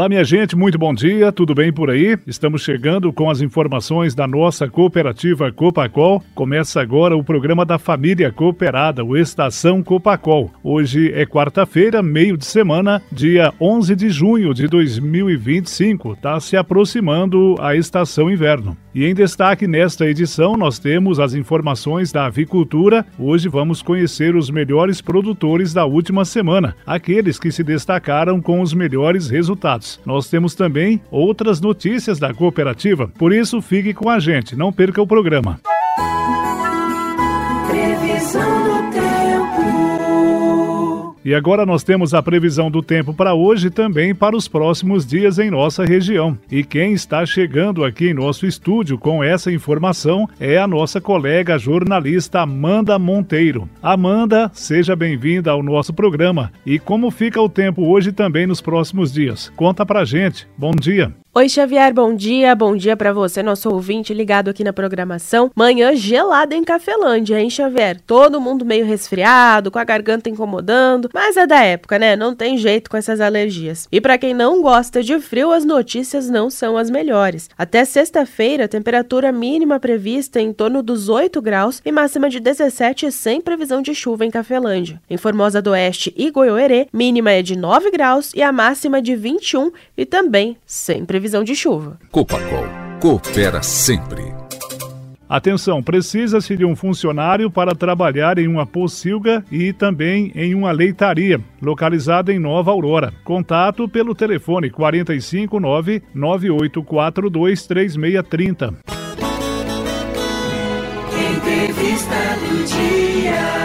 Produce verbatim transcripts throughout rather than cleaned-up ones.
Olá, minha gente, muito bom dia, tudo bem por aí? Estamos chegando com as informações da nossa cooperativa Copacol. Começa agora o programa da família cooperada, o Estação Copacol. Hoje é quarta-feira, meio de semana, dia onze de junho de dois mil e vinte e cinco. Está se aproximando a estação inverno. E em destaque nesta edição nós temos as informações da avicultura. Hoje vamos conhecer os melhores produtores da última semana, aqueles que se destacaram com os melhores resultados. Nós temos também outras notícias da cooperativa, por isso fique com a gente, não perca o programa. Previsão do tempo. E agora nós temos a previsão do tempo para hoje e também para os próximos dias em nossa região. E quem está chegando aqui em nosso estúdio com essa informação é a nossa colega jornalista Amanda Monteiro. Amanda, seja bem-vinda ao nosso programa. E como fica o tempo hoje e também nos próximos dias? Conta pra gente. Bom dia. Oi, Xavier, bom dia, bom dia pra você, nosso ouvinte ligado aqui na programação. Manhã gelada em Cafelândia, hein, Xavier? Todo mundo meio resfriado, com a garganta incomodando, mas é da época, né? Não tem jeito com essas alergias. E pra quem não gosta de frio, as notícias não são as melhores. Até sexta-feira, temperatura mínima prevista em torno dos oito graus e máxima de dezessete sem previsão de chuva em Cafelândia. Em Formosa do Oeste e Goiôerê, mínima é de nove graus e a máxima de vinte e um e também sem previsão Previsão de chuva. Copacol, coopera sempre. Atenção, precisa-se de um funcionário para trabalhar em uma pocilga e também em uma leitaria, localizada em Nova Aurora. Contato pelo telefone quatro cinco nove, nove oito quatro dois, três seis três zero. Entrevista do dia.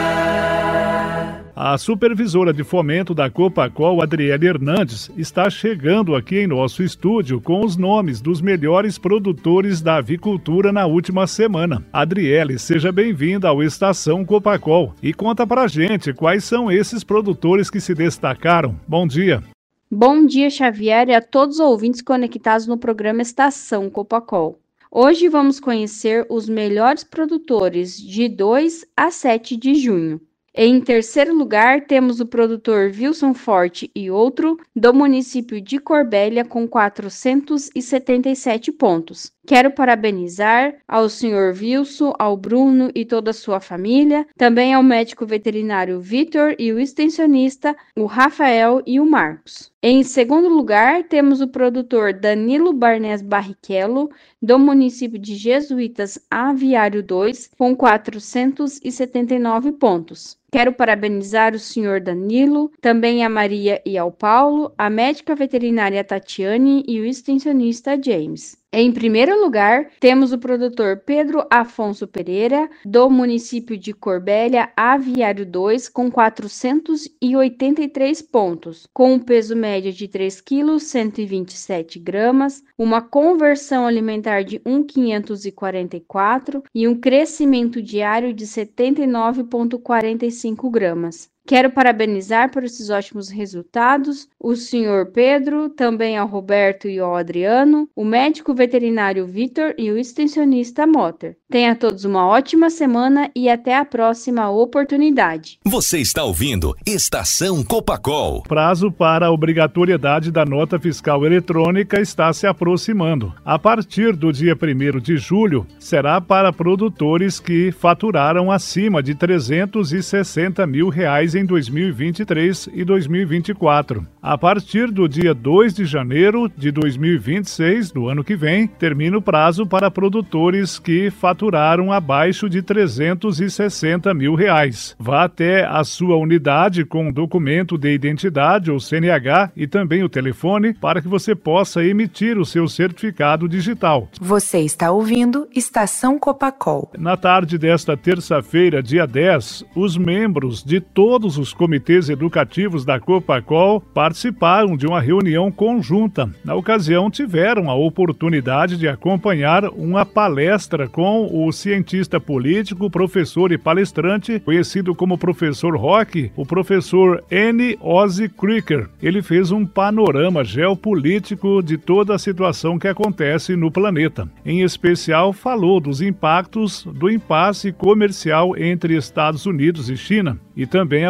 A supervisora de fomento da Copacol, Adriele Hernandes, está chegando aqui em nosso estúdio com os nomes dos melhores produtores da avicultura na última semana. Adriele, seja bem-vinda ao Estação Copacol e conta pra gente quais são esses produtores que se destacaram. Bom dia. Bom dia, Xavier, e a todos os ouvintes conectados no programa Estação Copacol. Hoje vamos conhecer os melhores produtores de dois a sete de junho. Em terceiro lugar, temos o produtor Wilson Forte e outro, do município de Corbélia, com quatrocentos e setenta e sete pontos. Quero parabenizar ao senhor Wilson, ao Bruno e toda a sua família, também ao médico veterinário Vitor e o extensionista, o Rafael e o Marcos. Em segundo lugar, temos o produtor Danilo Barnes Barrichello, do município de Jesuítas Aviário dois, com quatrocentos e setenta e nove pontos. Quero parabenizar o senhor Danilo, também a Maria e ao Paulo, a médica veterinária Tatiane e o extensionista James. Em primeiro lugar, temos o produtor Pedro Afonso Pereira, do município de Corbélia Aviário dois, com quatrocentos e oitenta e três pontos, com um peso médio de três quilos, cento e vinte e sete gramas, uma conversão alimentar de um vírgula quinhentos e quarenta e quatro e um crescimento diário de setenta e nove vírgula quarenta e cinco gramas. Quero parabenizar por esses ótimos resultados o senhor Pedro, também ao Roberto e ao Adriano, o médico veterinário Vitor e o extensionista Motter. Tenha todos uma ótima semana e até a próxima oportunidade. Você está ouvindo Estação Copacol. Prazo para a obrigatoriedade da nota fiscal eletrônica está se aproximando. A partir do dia primeiro de julho, será para produtores que faturaram acima de trezentos e sessenta mil reais em dois mil e vinte e três e dois mil e vinte e quatro. A partir do dia dois de janeiro de dois mil e vinte e seis, do ano que vem, termina o prazo para produtores que faturaram abaixo de trezentos e sessenta mil reais. Vá até a sua unidade com documento de identidade ou C N H e também o telefone para que você possa emitir o seu certificado digital. Você está ouvindo Estação Copacol. Na tarde desta terça-feira, dia dez, os membros de todos os comitês educativos da Copacol participaram de uma reunião conjunta. Na ocasião, tiveram a oportunidade de acompanhar uma palestra com o cientista político, professor e palestrante, conhecido como professor Rock, o professor N. Ozzy Krieger. Ele fez um panorama geopolítico de toda a situação que acontece no planeta. Em especial, falou dos impactos do impasse comercial entre Estados Unidos e China e também a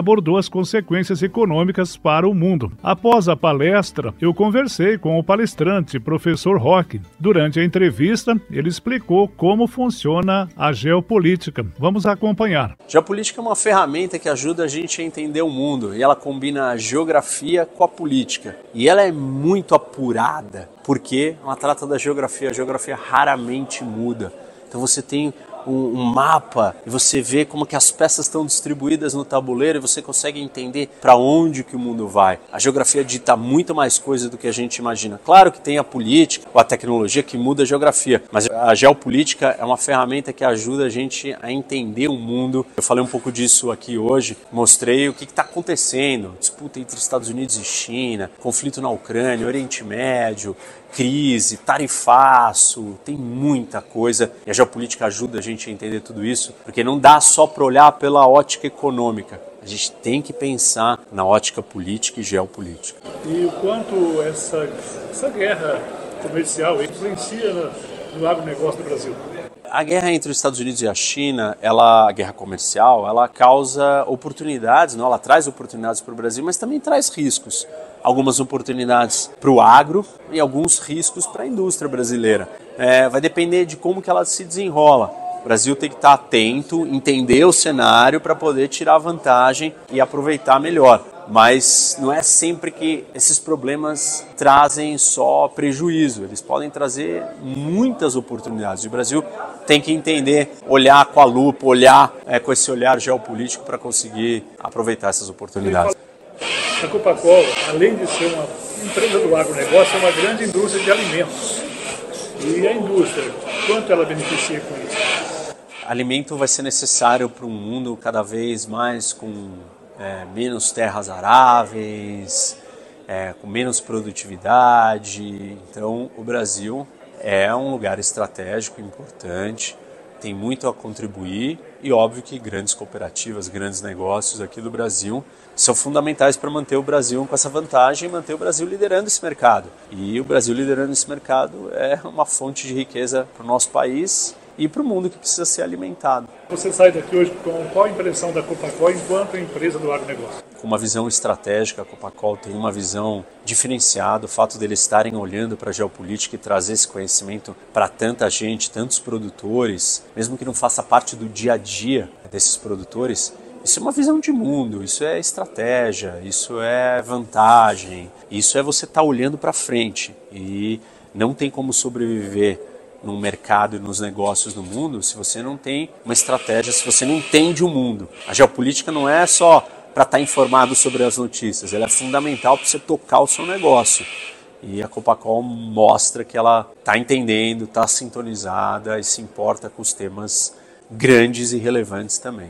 abordou as consequências econômicas para o mundo. Após a palestra, eu conversei com o palestrante, professor Roque. Durante a entrevista, ele explicou como funciona a geopolítica. Vamos acompanhar. Geopolítica é uma ferramenta que ajuda a gente a entender o mundo e ela combina a geografia com a política. E ela é muito apurada porque ela trata da geografia. A geografia raramente muda. Então você tem um, um mapa e você vê como que as peças estão distribuídas no tabuleiro e você consegue entender para onde que o mundo vai. A geografia dita muito mais coisa do que a gente imagina. Claro que tem a política ou a tecnologia que muda a geografia, mas a geopolítica é uma ferramenta que ajuda a gente a entender o mundo. Eu falei um pouco disso aqui hoje, mostrei o que está acontecendo, disputa entre Estados Unidos e China, conflito na Ucrânia, Oriente Médio, crise, tarifaço, tem muita coisa e a geopolítica ajuda a gente a entender tudo isso, porque não dá só para olhar pela ótica econômica, a gente tem que pensar na ótica política e geopolítica. E o quanto essa, essa guerra comercial influencia no, no agronegócio do Brasil? A guerra entre os Estados Unidos e a China, ela, a guerra comercial, ela causa oportunidades, não? Ela traz oportunidades para o Brasil, mas também traz riscos. Algumas oportunidades para o agro e alguns riscos para a indústria brasileira. É, vai depender de como que ela se desenrola. O Brasil tem que estar atento, entender o cenário para poder tirar vantagem e aproveitar melhor. Mas não é sempre que esses problemas trazem só prejuízo, eles podem trazer muitas oportunidades. O Brasil tem que entender, olhar com a lupa, olhar é, com esse olhar geopolítico para conseguir aproveitar essas oportunidades. A Copacol, além de ser uma empresa do agronegócio, é uma grande indústria de alimentos. E a indústria, quanto ela beneficia com isso? Alimento vai ser necessário para um mundo cada vez mais com é, menos terras aráveis, é, com menos produtividade. Então, o Brasil é um lugar estratégico, importante, tem muito a contribuir e óbvio que grandes cooperativas, grandes negócios aqui do Brasil são fundamentais para manter o Brasil com essa vantagem e manter o Brasil liderando esse mercado. E o Brasil liderando esse mercado é uma fonte de riqueza para o nosso país e para o mundo que precisa ser alimentado. Você sai daqui hoje com qual a impressão da Copacol enquanto empresa do agronegócio? Com uma visão estratégica, a Copacol tem uma visão diferenciada. O fato deles estarem olhando para a geopolítica e trazer esse conhecimento para tanta gente, tantos produtores, mesmo que não faça parte do dia a dia desses produtores, isso é uma visão de mundo, isso é estratégia, isso é vantagem, isso é você estar olhando para frente. E não tem como sobreviver no mercado e nos negócios do mundo se você não tem uma estratégia, se você não entende o mundo. A geopolítica não é só para estar informado sobre as notícias, ela é fundamental para você tocar o seu negócio. E a Copacol mostra que ela está entendendo, está sintonizada e se importa com os temas grandes e relevantes também.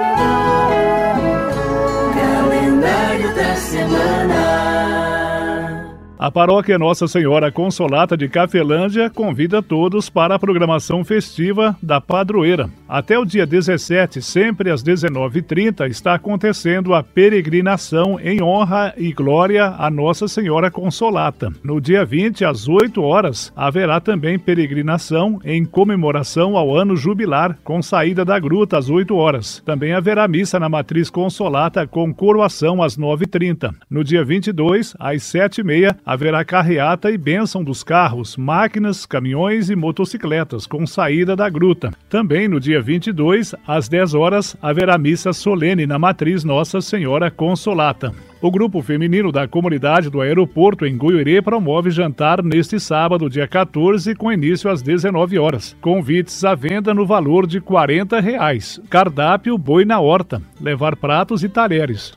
Calendário da semana. A paróquia Nossa Senhora Consolata de Cafelândia convida todos para a programação festiva da Padroeira. Até o dia dezessete, sempre às dezenove e trinta, está acontecendo a peregrinação em honra e glória a Nossa Senhora Consolata. No dia vinte, às oito horas, haverá também peregrinação em comemoração ao ano jubilar, com saída da gruta às oito horas. Também haverá missa na Matriz Consolata com coroação às nove e trinta. No dia vinte e dois, às sete e meia, haverá carreata e bênção dos carros, máquinas, caminhões e motocicletas, com saída da gruta. Também no dia vinte e dois, às dez horas, haverá missa solene na Matriz Nossa Senhora Consolata. O grupo feminino da comunidade do aeroporto em Goiorê promove jantar neste sábado, dia quatorze, com início às dezenove horas. Convites à venda no valor de quarenta reais. Cardápio boi na horta. Levar pratos e talheres.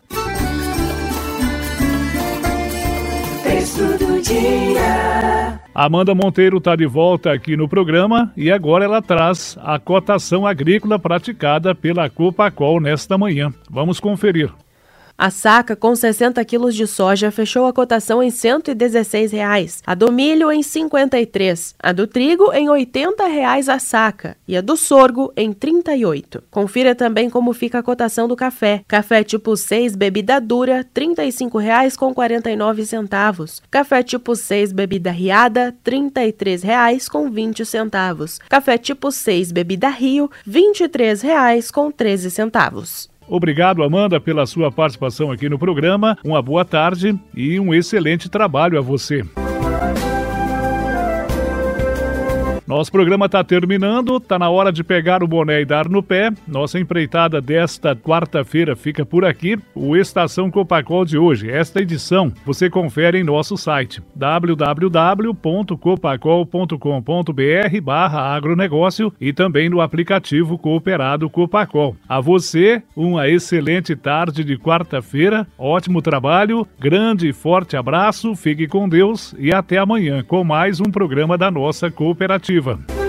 Texto do dia. Amanda Monteiro está de volta aqui no programa e agora ela traz a cotação agrícola praticada pela Copacol nesta manhã. Vamos conferir. A saca com sessenta quilos de soja fechou a cotação em cento e dezesseis reais, a do milho em cinquenta e três, a do trigo em oitenta reais a saca e a do sorgo em trinta e oito. Confira também como fica a cotação do café. Café tipo seis bebida dura, trinta e cinco reais com quarenta e nove centavos. Café tipo seis bebida riada, trinta e três reais com vinte centavos. Café tipo seis bebida rio, vinte e três reais com treze centavos. Obrigado, Amanda, pela sua participação aqui no programa. Uma boa tarde e um excelente trabalho a você. Nosso programa está terminando, está na hora de pegar o boné e dar no pé. Nossa empreitada desta quarta-feira fica por aqui. O Estação Copacol de hoje, esta edição, você confere em nosso site w w w ponto copacol ponto com ponto b r barra agronegócio e também no aplicativo Cooperado Copacol. A você, uma excelente tarde de quarta-feira, ótimo trabalho, grande e forte abraço, fique com Deus e até amanhã com mais um programa da nossa cooperativa.